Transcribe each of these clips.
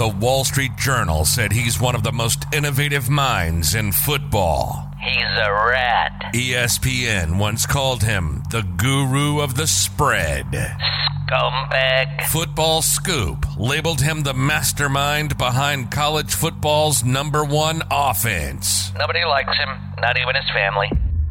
The Wall Street Journal said he's one of the most innovative minds in football. He's a rat. ESPN once called him the guru of the spread. Scumbag. Football Scoop labeled him the mastermind behind college football's #1 offense. Nobody likes him, not even his family.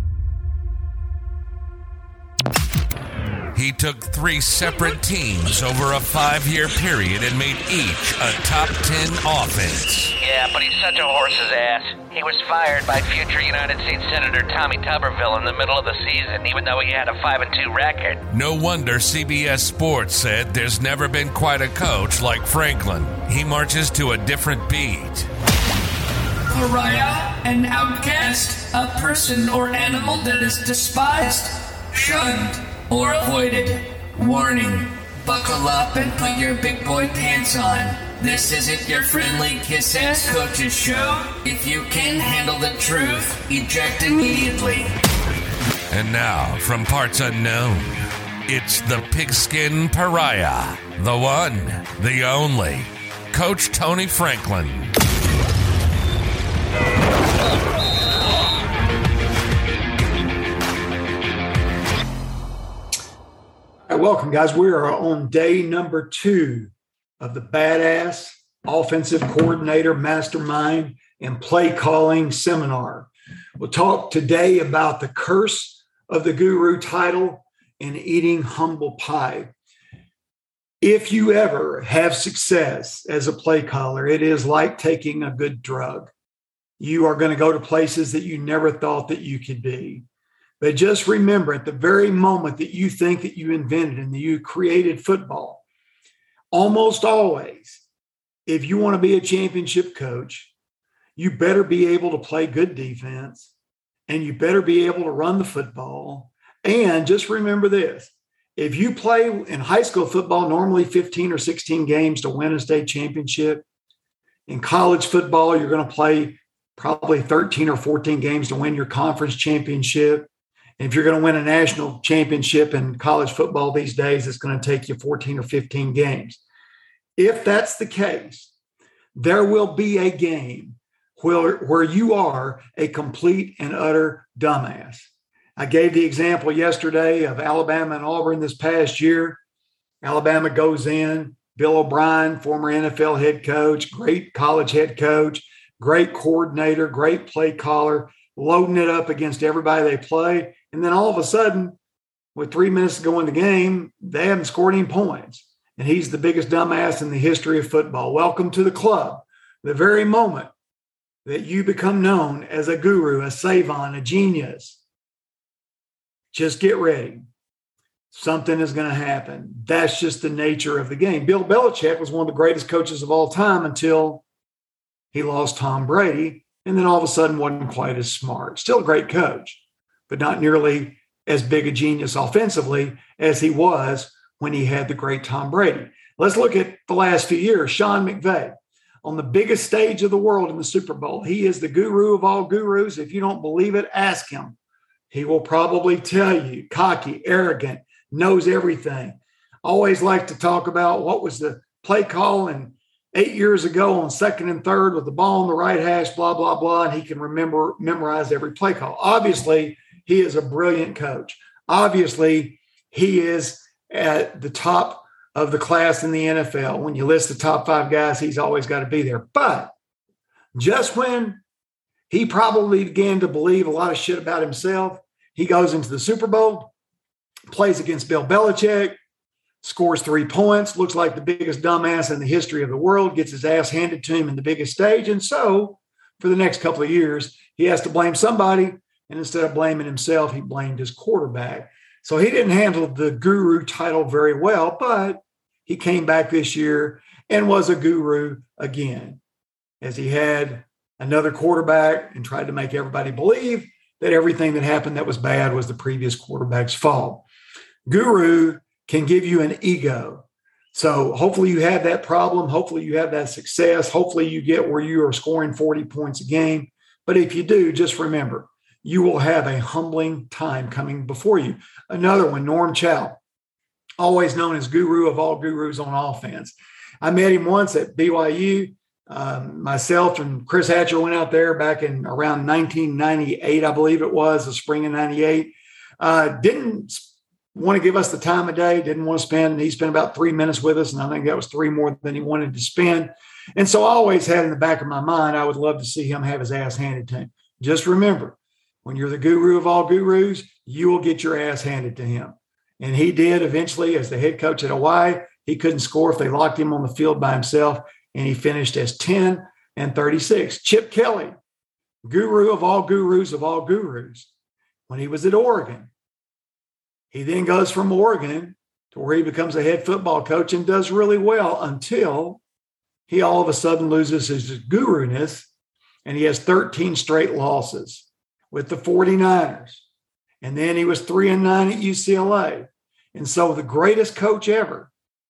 He took 3 separate teams over a 5-year period and made each a top 10 offense. Yeah, but he's such a horse's ass. He was fired by future United States Senator Tommy Tuberville in the middle of the season, even though he had a 5-2 record. No wonder CBS Sports said there's never been quite a coach like Franklin. He marches to a different beat. Pariah, an outcast, a person or animal that is despised, shunned, or avoided. Warning, buckle up and put your big boy pants on. This isn't your friendly kiss-ass coach's show. If you can't handle the truth, eject immediately. And now, from parts unknown, it's the pigskin pariah, the one, the only, Coach Tony Franklin. All right, welcome, guys. We are on day number 2 of the Badass Offensive Coordinator Mastermind and Play Calling Seminar. We'll talk today about the curse of the guru title and eating humble pie. If you ever have success as a play caller, it is like taking a good drug. You are going to go to places that you never thought that you could be. But just remember, at the very moment that you think that you invented and that you created football, almost always, if you want to be a championship coach, you better be able to play good defense and you better be able to run the football. And just remember this, if you play in high school football, normally 15 or 16 games to win a state championship. In college football, you're going to play probably 13 or 14 games to win your conference championship. And if you're going to win a national championship in college football these days, it's going to take you 14 or 15 games. If that's the case, there will be a game where you are a complete and utter dumbass. I gave the example yesterday of Alabama and Auburn this past year. Alabama goes in, Bill O'Brien, former NFL head coach, great college head coach, great coordinator, great play caller, loading it up against everybody they play. And then all of a sudden, with 3 minutes to go in the game, they haven't scored any points. And he's the biggest dumbass in the history of football. Welcome to the club. The very moment that you become known as a guru, a savant, a genius, just get ready. Something is going to happen. That's just the nature of the game. Bill Belichick was one of the greatest coaches of all time until he lost Tom Brady, and then all of a sudden wasn't quite as smart. Still a great coach, but not nearly as big a genius offensively as he was when he had the great Tom Brady. Let's look at the last few years. Sean McVay on the biggest stage of the world in the Super Bowl. He is the guru of all gurus. If you don't believe it, ask him. He will probably tell you, cocky, arrogant, knows everything. Always like to talk about what was the play call and 8 years ago on 2nd and 3rd with the ball on the right hash, blah, blah, blah, and he can memorize every play call. Obviously, he is a brilliant coach. Obviously, he is at the top of the class in the NFL. When you list the top 5 guys, he's always got to be there. But just when he probably began to believe a lot of shit about himself, he goes into the Super Bowl, plays against Bill Belichick, scores 3 points, looks like the biggest dumbass in the history of the world, gets his ass handed to him in the biggest stage. And so for the next couple of years, he has to blame somebody. And instead of blaming himself, he blamed his quarterback. So he didn't handle the guru title very well, but he came back this year and was a guru again, as he had another quarterback and tried to make everybody believe that everything that happened that was bad was the previous quarterback's fault. Guru can give you an ego. So hopefully you have that problem. Hopefully you have that success. Hopefully you get where you are scoring 40 points a game. But if you do, just remember, you will have a humbling time coming before you. Another one, Norm Chow. always known as guru of all gurus on offense. I met him once at BYU. Myself and Chris Hatcher went out there back in around 1998, I believe it was, the spring of 98. Didn't want to give us the time of day, didn't want to spend. He spent about 3 minutes with us, and I think that was 3 more than he wanted to spend. And so I always had in the back of my mind, I would love to see him have his ass handed to him. Just remember, when you're the guru of all gurus, you will get your ass handed to him. And he did eventually as the head coach at Hawaii. He couldn't score if they locked him on the field by himself, and he finished as 10-36. Chip Kelly, guru of all gurus of all gurus, when he was at Oregon. He then goes from Oregon to where he becomes a head football coach and does really well until he all of a sudden loses his guru-ness, and he has 13 straight losses with the 49ers. And then he was 3-9 at UCLA. And so the greatest coach ever,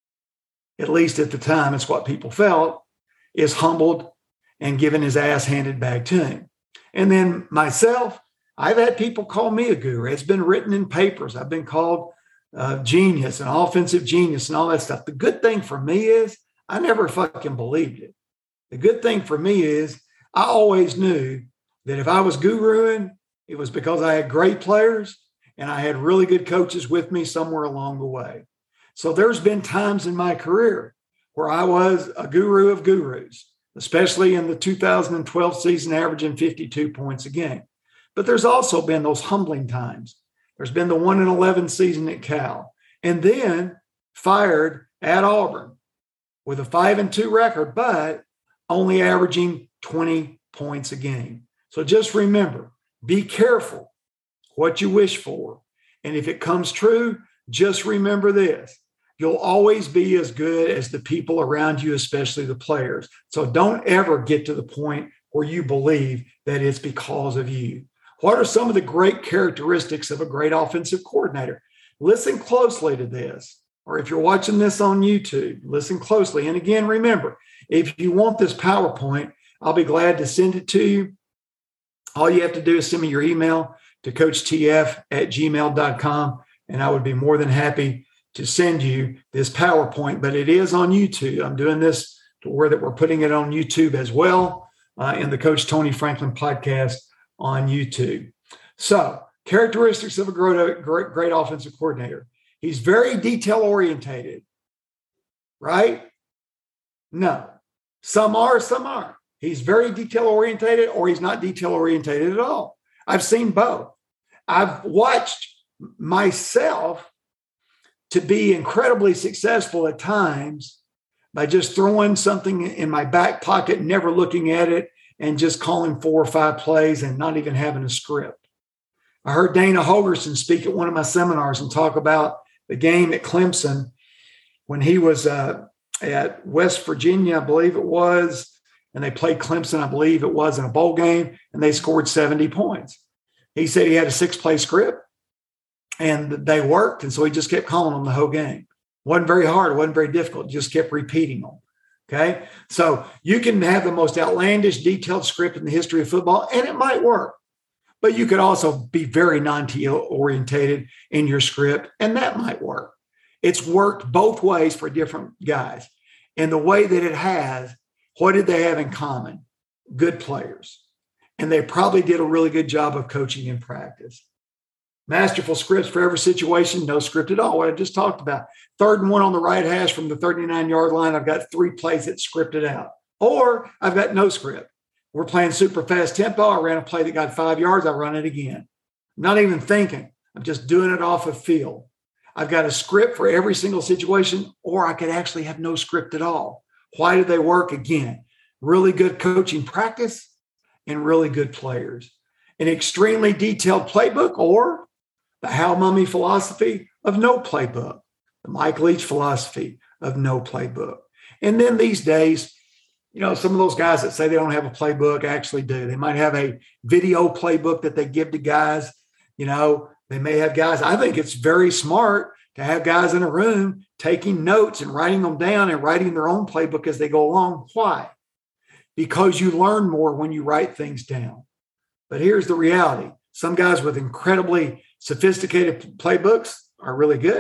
at least at the time, it's what people felt, is humbled and given his ass handed back to him. And then myself, I've had people call me a guru. It's been written in papers. I've been called genius and offensive genius and all that stuff. The good thing for me is I never fucking believed it. The good thing for me is I always knew that if I was guruing, it was because I had great players and I had really good coaches with me somewhere along the way. So there's been times in my career where I was a guru of gurus, especially in the 2012 season, averaging 52 points a game. But there's also been those humbling times. There's been the 1-11 season at Cal, and then fired at Auburn with a 5-2 record, but only averaging 20 points a game. So just remember, be careful what you wish for. And if it comes true, just remember this. You'll always be as good as the people around you, especially the players. So don't ever get to the point where you believe that it's because of you. What are some of the great characteristics of a great offensive coordinator? Listen closely to this. Or if you're watching this on YouTube, listen closely. And again, remember, if you want this PowerPoint, I'll be glad to send it to you. All you have to do is send me your email to coachtf@gmail.com, and I would be more than happy to send you this PowerPoint. But it is on YouTube. I'm doing this to where that we're putting it on YouTube as well, in the Coach Tony Franklin podcast on YouTube. So, characteristics of a great offensive coordinator. He's very detail orientated, right? No. Some are, some aren't. He's very detail orientated, or he's not detail orientated at all. I've seen both. I've watched myself to be incredibly successful at times by just throwing something in my back pocket, never looking at it, and just calling 4 or 5 plays and not even having a script. I heard Dana Holgerson speak at one of my seminars and talk about the game at Clemson when he was at West Virginia, I believe it was, and they played Clemson, I believe it was, in a bowl game, and they scored 70 points. He said he had a 6-play script, and they worked, and so he just kept calling them the whole game. Wasn't very hard. It wasn't very difficult. Just kept repeating them. Okay? So you can have the most outlandish, detailed script in the history of football, and it might work. But you could also be very non-detail orientated in your script, and that might work. It's worked both ways for different guys. And the way that it has, what did they have in common? Good players. And they probably did a really good job of coaching in practice. Masterful scripts for every situation, no script at all. What I just talked about. 3rd and 1 on the right hash from the 39-yard line. I've got 3 plays that's scripted out. Or I've got no script. We're playing super fast tempo. I ran a play that got 5 yards. I run it again. I'm not even thinking. I'm just doing it off of feel. I've got a script for every single situation, or I could actually have no script at all. Why do they work? Again, really good coaching practice and really good players. An extremely detailed playbook, or the Hal Mumme philosophy of no playbook, the Mike Leach philosophy of no playbook. And then these days, you know, some of those guys that say they don't have a playbook actually do. They might have a video playbook that they give to guys. You know, they may have guys. I think it's very smart to have guys in a room taking notes and writing them down and writing their own playbook as they go along. Why? Because you learn more when you write things down. But here's the reality. Some guys with incredibly sophisticated playbooks are really good.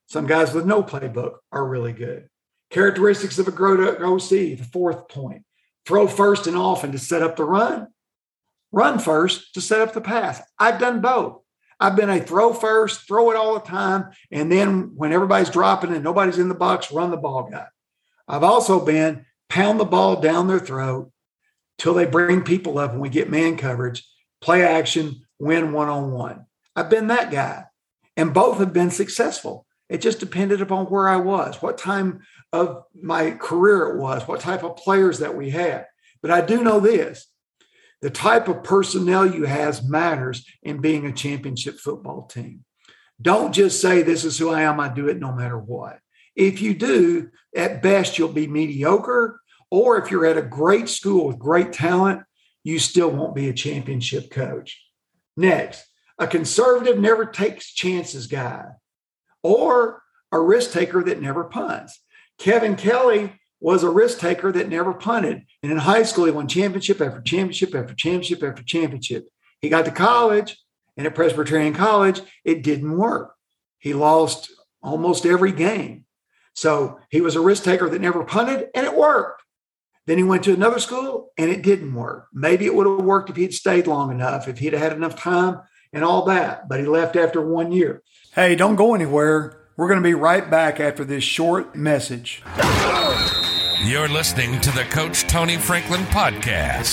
Some guys with no playbook are really good. Characteristics of a OC, the fourth point. Throw first and often to set up the run. Run first to set up the pass. I've done both. I've been a throw first, throw it all the time, and then when everybody's dropping and nobody's in the box, run the ball guy. I've also been pound the ball down their throat till they bring people up and we get man coverage, play action, win one-on-one. I've been that guy, and both have been successful. It just depended upon where I was, what time of my career it was, what type of players that we had. But I do know this. The type of personnel you have matters in being a championship football team. Don't just say, this is who I am, I do it no matter what. If you do, at best, you'll be mediocre. Or if you're at a great school with great talent, you still won't be a championship coach. Next, a conservative never takes chances guy, or a risk taker that never punts. Kevin Kelly was a risk taker that never punted. And in high school, he won championship after championship after championship after championship. He got to college, and at Presbyterian College, it didn't work. He lost almost every game. So he was a risk taker that never punted, and it worked. Then he went to another school, and it didn't work. Maybe it would have worked if he'd stayed long enough, if he'd had enough time and all that. But he left after 1 year. Hey, don't go anywhere. We're going to be right back after this short message. You're listening to the Coach Tony Franklin Podcast.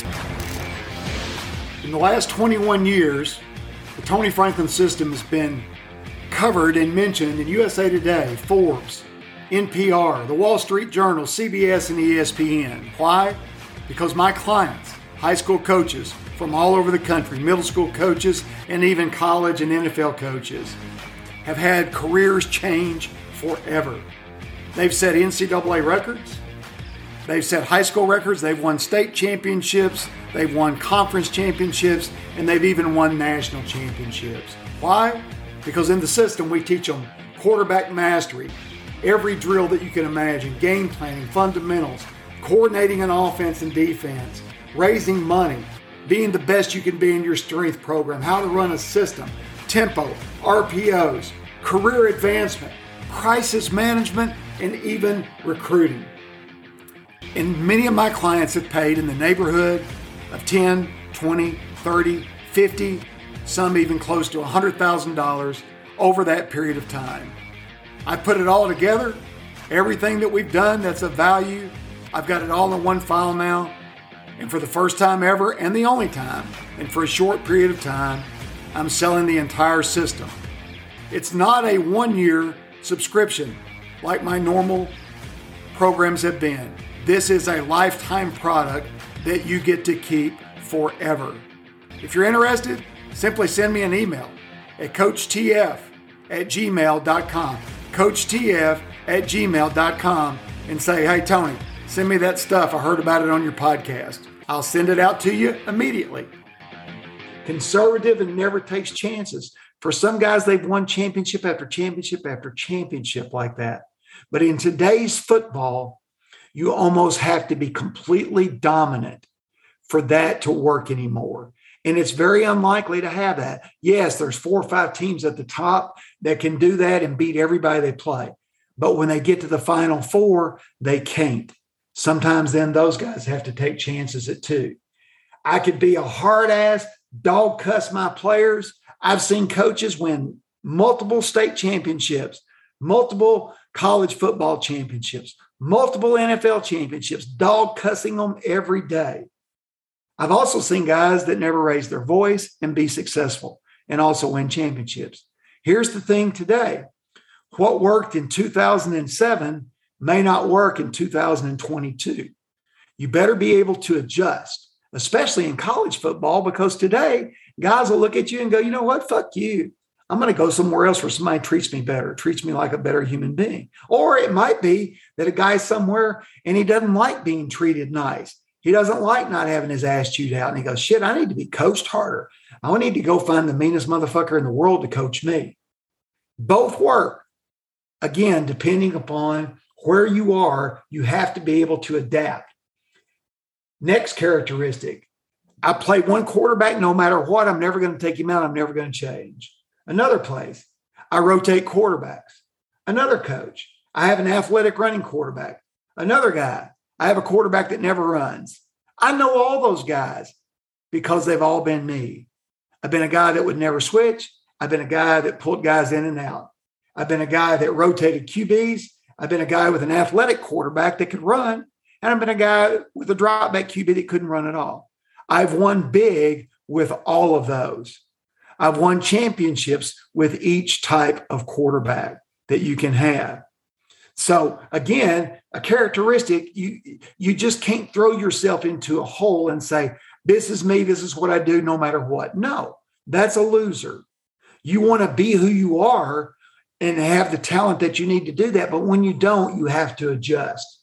In the last 21 years, the Tony Franklin system has been covered and mentioned in USA Today, Forbes, NPR, the Wall Street Journal, CBS, and ESPN. Why? Because my clients, high school coaches from all over the country, middle school coaches, and even college and NFL coaches, have had careers change forever. They've set NCAA records. They've set high school records. They've won state championships. They've won conference championships. And they've even won national championships. Why? Because in the system, we teach them quarterback mastery, every drill that you can imagine, game planning, fundamentals, coordinating an offense and defense, raising money, being the best you can be in your strength program, how to run a system, tempo, RPOs, career advancement, crisis management, and even recruiting. And many of my clients have paid in the neighborhood of $10, $20, $30, $50, some even close to $100,000 over that period of time. I put it all together, everything that we've done that's of value. I've got it all in one file now. And for the first time ever, and the only time, and for a short period of time, I'm selling the entire system. It's not a 1-year subscription like my normal programs have been. This is a lifetime product that you get to keep forever. If you're interested, simply send me an email at coachtf@gmail.com. coachtf@gmail.com and say, hey, Tony, send me that stuff. I heard about it on your podcast. I'll send it out to you immediately. Conservative and never takes chances. For some guys, they've won championship after championship after championship like that. But in today's football, you almost have to be completely dominant for that to work anymore. And it's very unlikely to have that. Yes, there's 4 or 5 teams at the top that can do that and beat everybody they play. But when they get to the Final Four, they can't. Sometimes then those guys have to take chances at 2. I could be a hard-ass, dog cuss my players. I've seen coaches win multiple state championships, multiple college football championships, multiple NFL championships, dog cussing them every day. I've also seen guys that never raise their voice and be successful and also win championships. Here's the thing today. What worked in 2007 may not work in 2022. You better be able to adjust, especially in college football, because today guys will look at you and go, you know what, fuck you. I'm going to go somewhere else where somebody treats me better, treats me like a better human being. Or it might be that a guy's somewhere and he doesn't like being treated nice. He doesn't like not having his ass chewed out. And he goes, shit, I need to be coached harder. I need to go find the meanest motherfucker in the world to coach me. Both work. Again, depending upon where you are, you have to be able to adapt. Next characteristic, I play one quarterback no matter what. I'm never going to take him out. I'm never going to change. Another place, I rotate quarterbacks. Another coach, I have an athletic running quarterback. Another guy, I have a quarterback that never runs. I know all those guys because they've all been me. I've been a guy that would never switch. I've been a guy that pulled guys in and out. I've been a guy that rotated QBs. I've been a guy with an athletic quarterback that could run. And I've been a guy with a drop back QB that couldn't run at all. I've won big with all of those. I've won championships with each type of quarterback that you can have. So again, a characteristic, you just can't throw yourself into a hole and say, this is me, this is what I do no matter what. No, that's a loser. You want to be who you are and have the talent that you need to do that. But when you don't, you have to adjust.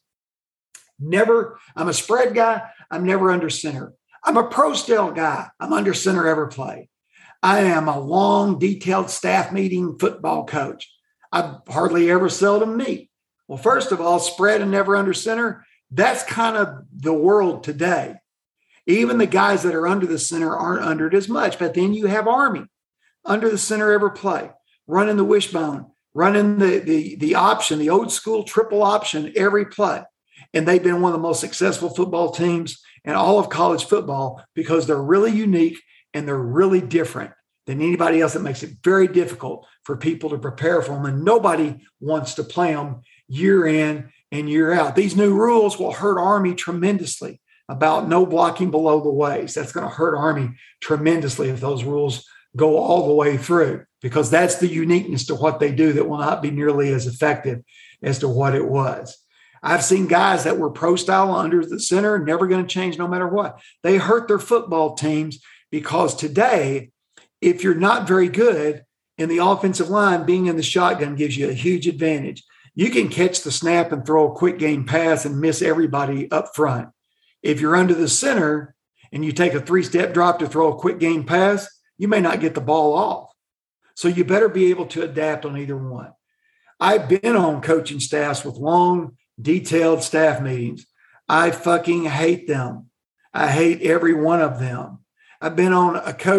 I'm a spread guy. I'm never under center. I'm a pro style guy. I'm under center every play. I am a long, detailed staff meeting football coach. I hardly ever seldom meet. Well, first of all, spread and never under center, that's kind of the world today. Even the guys that are under the center aren't under it as much. But then you have Army under the center every play, running the wishbone, running the option, the old school triple option every play. And they've been one of the most successful football teams in all of college football because they're really unique and they're really different than anybody else. That makes it very difficult for people to prepare for them. And nobody wants to play them year in and year out. These new rules will hurt Army tremendously about no blocking below the waist. That's going to hurt Army tremendously if those rules go all the way through, because that's the uniqueness to what they do that will not be nearly as effective as to what it was. I've seen guys that were pro style under the center, never going to change no matter what. They hurt their football teams because today, if you're not very good in the offensive line, being in the shotgun gives you a huge advantage. You can catch the snap and throw a quick game pass and miss everybody up front. If you're under the center and you take a 3-step drop to throw a quick game pass, you may not get the ball off. So you better be able to adapt on either one. I've been on coaching staffs with long, detailed staff meetings. I fucking hate them. I hate every one of them. I've been on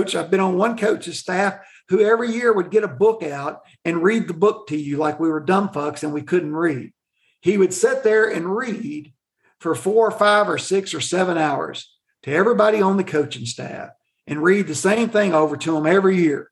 one coach's staff who every year would get a book out and read the book to you like we were dumb fucks and we couldn't read. He would sit there and read for 4 or 5 or 6 or 7 hours to everybody on the coaching staff and read the same thing over to them every year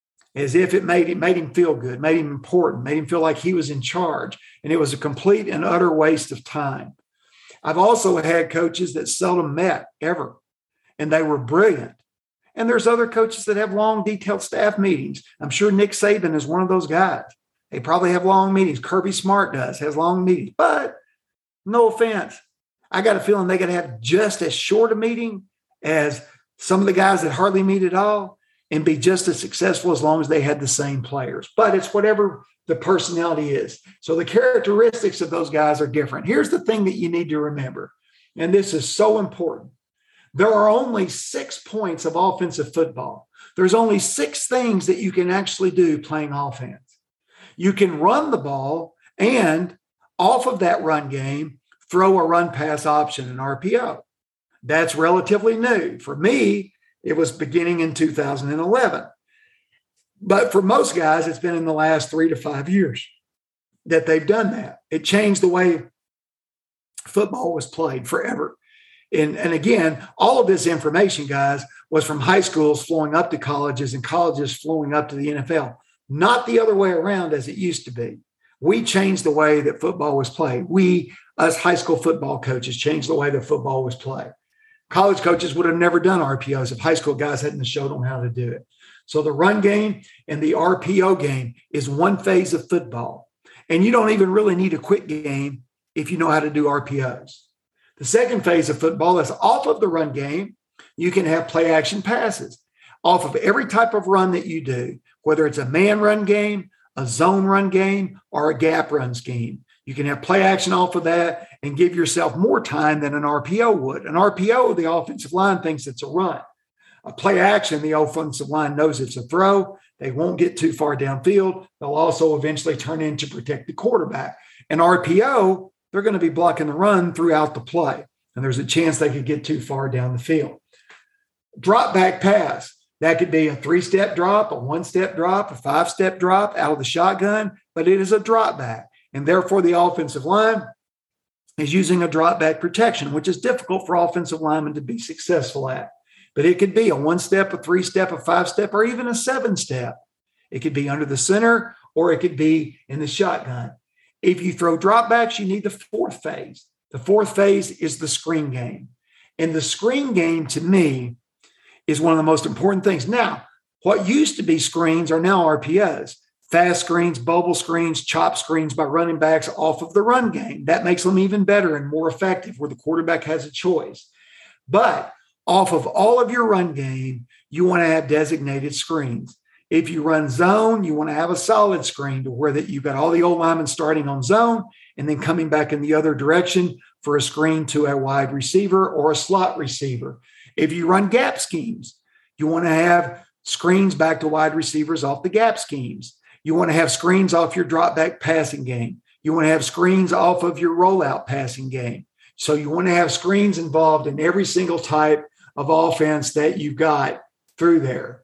as if it made him feel good, made him important, made him feel like he was in charge. And it was a complete and utter waste of time. I've also had coaches that seldom met ever, and they were brilliant. And there's other coaches that have long, detailed staff meetings. I'm sure Nick Saban is one of those guys. They probably have long meetings. Kirby Smart has long meetings. But no offense, I got a feeling they got to have just as short a meeting as some of the guys that hardly meet at all and be just as successful as long as they had the same players. But it's whatever the personality is. So the characteristics of those guys are different. Here's the thing that you need to remember, and this is so important. There are only 6 points of offensive football. There's only 6 things that you can actually do playing offense. You can run the ball and off of that run game, throw a run pass option, an RPO. That's relatively new. For me, it was beginning in 2011. But for most guys, it's been in the last 3 to 5 years that they've done that. It changed the way football was played forever. And again, all of this information, guys, was from high schools flowing up to colleges and colleges flowing up to the NFL, not the other way around as it used to be. We changed the way that football was played. We, us high school football coaches, changed the way that football was played. College coaches would have never done RPOs if high school guys hadn't showed them how to do it. So the run game and the RPO game is one phase of football. And you don't even really need a quick game if you know how to do RPOs. The second phase of football is off of the run game. You can have play action passes off of every type of run that you do, whether it's a man run game, a zone run game, or a gap run scheme. You can have play action off of that and give yourself more time than an RPO would. An RPO, the offensive line thinks it's a run. A play action, the offensive line knows it's a throw. They won't get too far downfield. They'll also eventually turn in to protect the quarterback. An RPO, they're going to be blocking the run throughout the play. And there's a chance they could get too far down the field. Drop back pass. That could be a 3-step drop, a 1-step drop, a 5-step drop out of the shotgun, but it is a drop back. And therefore, the offensive line is using a drop back protection, which is difficult for offensive linemen to be successful at. But it could be a 1-step, a 3-step, a 5-step, or even a 7-step. It could be under the center, or it could be in the shotgun. If you throw drop backs, you need the 4th phase. The 4th phase is the screen game. And the screen game, to me, is one of the most important things. Now, what used to be screens are now RPOs. Fast screens, bubble screens, chop screens by running backs off of the run game. That makes them even better and more effective where the quarterback has a choice. But off of all of your run game, you want to have designated screens. If you run zone, you want to have a solid screen to where that you've got all the old linemen starting on zone and then coming back in the other direction for a screen to a wide receiver or a slot receiver. If you run gap schemes, you want to have screens back to wide receivers off the gap schemes. You want to have screens off your drop back passing game. You want to have screens off of your rollout passing game. So you want to have screens involved in every single type of offense that you've got through there.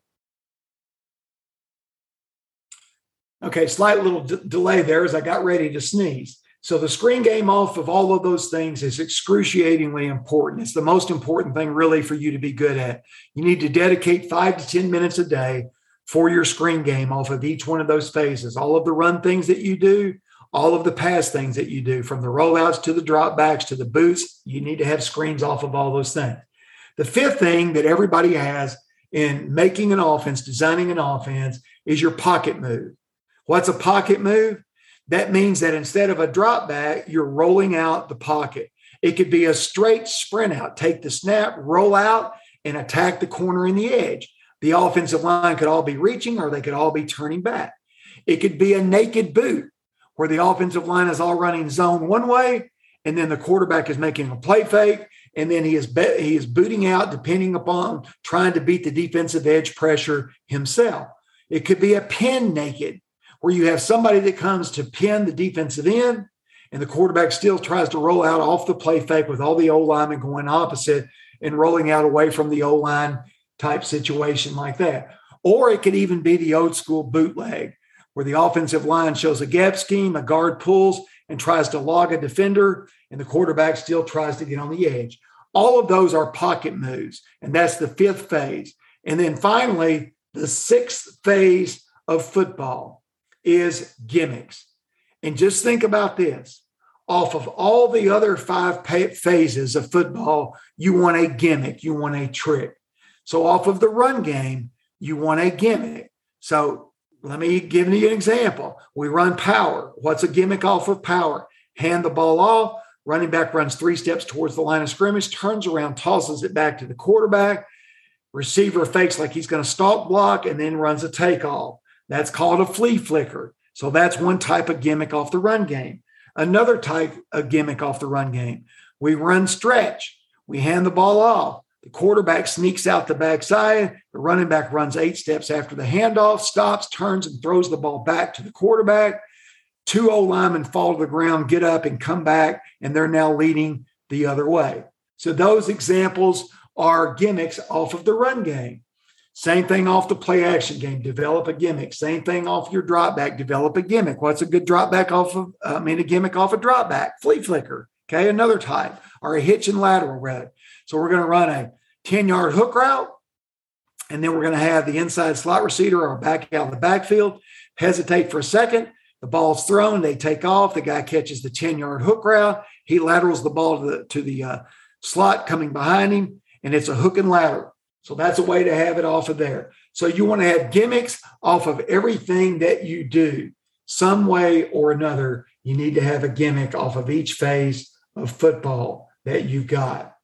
Okay, slight little delay there as I got ready to sneeze. So the screen game off of all of those things is excruciatingly important. It's the most important thing really for you to be good at. You need to dedicate 5 to 10 minutes a day for your screen game off of each one of those phases. All of the run things that you do, all of the pass things that you do, from the rollouts to the drop backs to the boots, you need to have screens off of all those things. The 5th thing that everybody has in making an offense, designing an offense, is your pocket move. What's a pocket move? That means that instead of a drop back, you're rolling out the pocket. It could be a straight sprint out. Take the snap, roll out, and attack the corner and the edge. The offensive line could all be reaching or they could all be turning back. It could be a naked boot where the offensive line is all running zone one way, and then the quarterback is making a play fake, and then he is booting out depending upon trying to beat the defensive edge pressure himself. It could be a pin naked, where you have somebody that comes to pin the defensive end, and the quarterback still tries to roll out off the play fake with all the O-linemen going opposite and rolling out away from the O-line type situation like that. Or it could even be the old school bootleg, where the offensive line shows a gap scheme, a guard pulls and tries to log a defender, and the quarterback still tries to get on the edge. All of those are pocket moves, and that's the 5th phase. And then finally, the 6th phase of football is gimmicks. And just think about this. Off of all the other 5 phases of football, you want a gimmick, you want a trick. So off of the run game, you want a gimmick. So let me give you an example. We run power. What's a gimmick off of power? Hand the ball off. Running back runs 3 steps towards the line of scrimmage, turns around, tosses it back to the quarterback. Receiver fakes like he's going to stalk block and then runs a takeoff. That's called a flea flicker. So that's one type of gimmick off the run game. Another type of gimmick off the run game. We run stretch. We hand the ball off. The quarterback sneaks out the backside. The running back runs 8 steps after the handoff, stops, turns, and throws the ball back to the quarterback. 2 O-linemen fall to the ground, get up, and come back, and they're now leading the other way. So those examples are gimmicks off of the run game. Same thing off the play action game, develop a gimmick. Same thing off your drop back, develop a gimmick. What's a good drop back off of, a gimmick off a drop back? Flea flicker, okay, another type, or a hitch and lateral route. So we're going to run a 10-yard hook route, and then we're going to have the inside slot receiver or back out of the backfield hesitate for a second. The ball's thrown, they take off. The guy catches the 10-yard hook route. He laterals the ball to the slot coming behind him, and it's a hook and lateral. So that's a way to have it off of there. So you want to have gimmicks off of everything that you do. Some way or another, you need to have a gimmick off of each phase of football that you've got.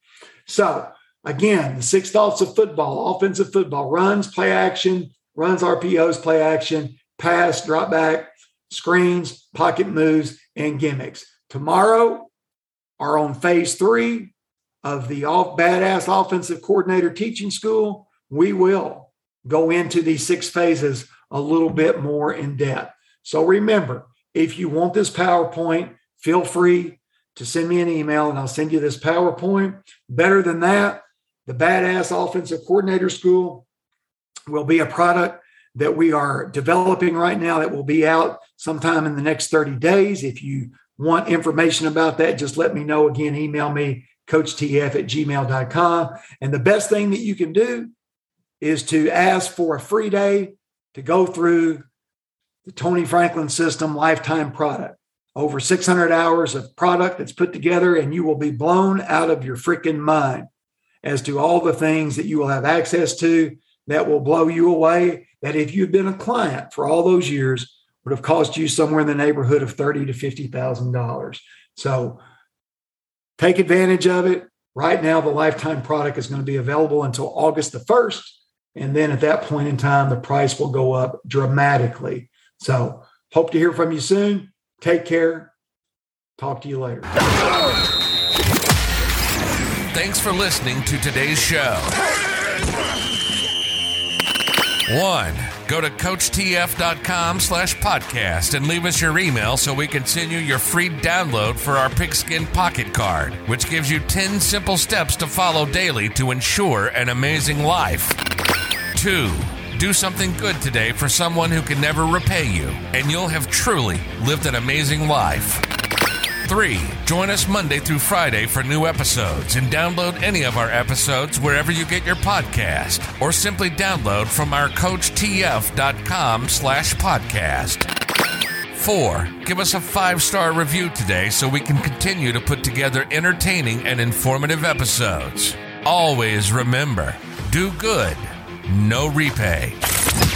So again, the 6 thoughts of football: offensive football, runs, play action, runs, RPOs, play action, pass, drop back, screens, pocket moves, and gimmicks. Tomorrow are on phase 3 of the Badass Offensive Coordinator Teaching School. We will go into these 6 phases a little bit more in depth. So remember, if you want this PowerPoint, feel free to send me an email and I'll send you this PowerPoint. Better than that, the Badass Offensive Coordinator School, will be a product that we are developing right now that will be out sometime in the next 30 days. If you want information about that, just let me know. Again, email me, coachtf@gmail.com. And the best thing that you can do is to ask for a free day to go through the Tony Franklin System lifetime product. Over 600 hours of product that's put together, and you will be blown out of your freaking mind as to all the things that you will have access to that will blow you away, that if you've been a client for all those years would have cost you somewhere in the neighborhood of $30,000 to $50,000. So take advantage of it. Right now, the lifetime product is going to be available until August the 1st. And then at that point in time, the price will go up dramatically. So hope to hear from you soon. Take care. Talk to you later. Thanks for listening to today's show. 1. Go to CoachTF.com/podcast and leave us your email so we can send you your free download for our Pigskin Pocket Card, which gives you 10 simple steps to follow daily to ensure an amazing life. 2. Do something good today for someone who can never repay you, and you'll have truly lived an amazing life. 3. Join us Monday through Friday for new episodes and download any of our episodes wherever you get your podcast, or simply download from our CoachTF.com/podcast. 4. Give us a 5-star review today so we can continue to put together entertaining and informative episodes. Always remember, do good, no repay.